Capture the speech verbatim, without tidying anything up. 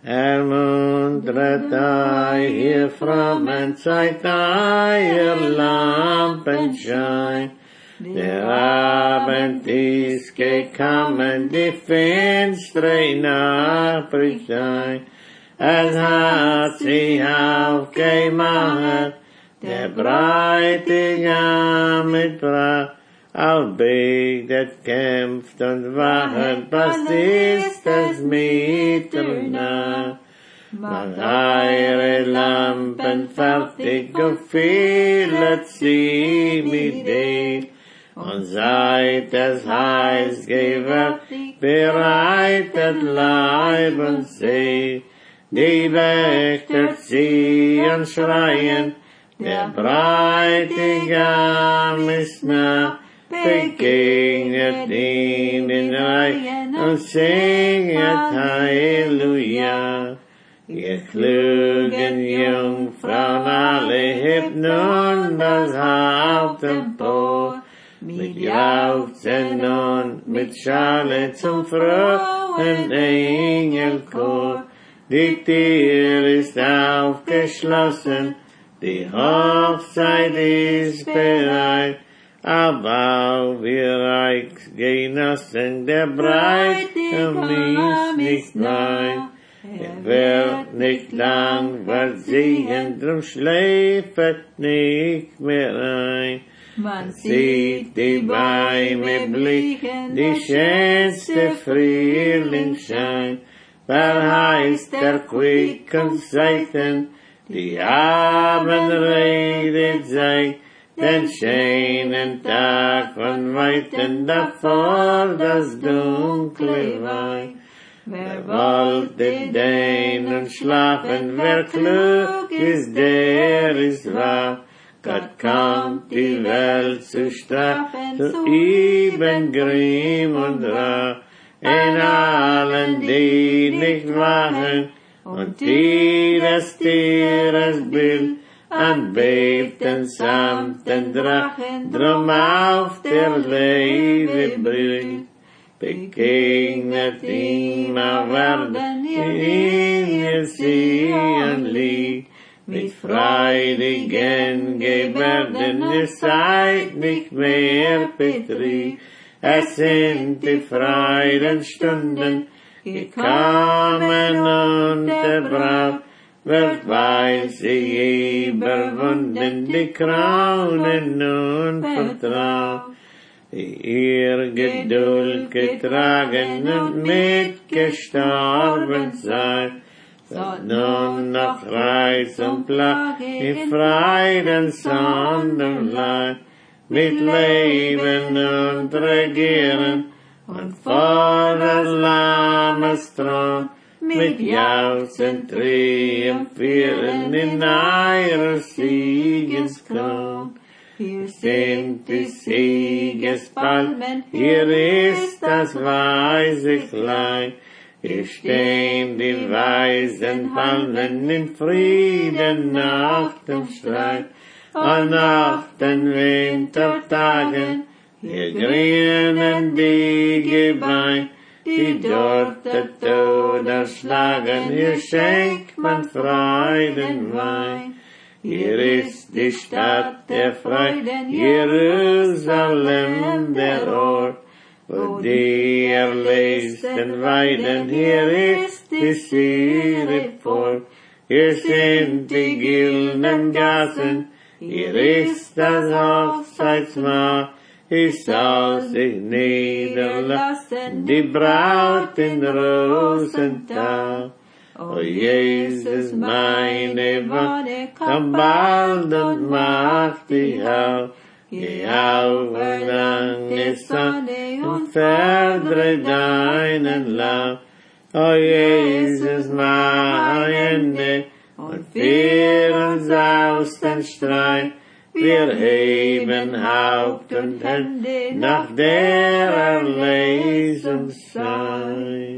ermuntert euch, ihr Frommen, zeigt euer Lampenschein. Der Abend ist gekommen, die finstere Nacht bricht ein. Es hat sich aufgemacht, der Bräutigam mit Braut, allbetet, kämpft und wacht, was ist es Mitternacht? Macht eure Lampen fertig und füllt sie mit Öl, und seid es heiß gewärtig, bereitet Leib und Seele. Die Wächter ziehen, schreien, der Bräutigam ist nah, begegnet ihm in Reihen und singet Halleluja. Ihr klugen Jungfrauen alle, hebt nun das Haupt empor, mit Jauchzen und mit Schale zum frohen Engelchor. Die Tür ist aufgeschlossen, die Hochzeit ist bereit, aber wir Reichsgenossen, der Bräutigam ist nicht weit. Er wird nicht lang versehen, drum schläfert nicht mehr ein. Man sieht die Bäume blicken, die schönste Frühlingsschein. Verheißt der quicken Zeiten, die Abendrede zeigt, den schönen Tag von Weiten davor das dunkle Wein. Wer wollte dehnen schlafen, wer klug ist, der ist wahr. Gott kommt die Welt zu strafen, zu üben Grimm und Rach. In allen, die nicht wachen, und die des Tieres Bild anbeten samt den Drachen, drum auf der Lede brüllt. Begegnet ihm auf Erden, ihr Zion liegt, mit freudigen Gebärden, ihr seid nicht mehr betrübt. Es sind die Freudenstunden gekommen und der Braut wird, weil sie überwunden, die Krone nun vertraut. Die ihr Geduld getragen und mitgestorben seid, sollt nun noch Reiz und Plage in Freuden, Sonnenleid, mit Leben und Regieren und vor das Lammes Thron, mit Jauchzen triumphieren in eurer Siegeskron. Hier sind die Siegespalmen, hier ist das weiße Kleid, hier stehen die weißen Palmen in Frieden nach dem Streit. Und nach den Wintertagen, hier grünen die Gebeine, die dort der Tod erschlagen, hier schenkt man Freudenwein. Hier ist die Stadt der Freuden, Jerusalem der Ort, wo die erlösten weiden, hier ist die Syreport. Hier sind die güldenen Gassen, hier ist das Hochzeitsmahl, hier soll sich niederlassen die Braut in Rosenthal. O Jesus, meine Wonne, komm bald und mach dich auf. Geh auf, lange Sonne, und verdre deinen Lauf. O Jesus, mach Ende, und führ uns aus den Streit. Wir heben Haupt und Hände nach der Erlösungszeit.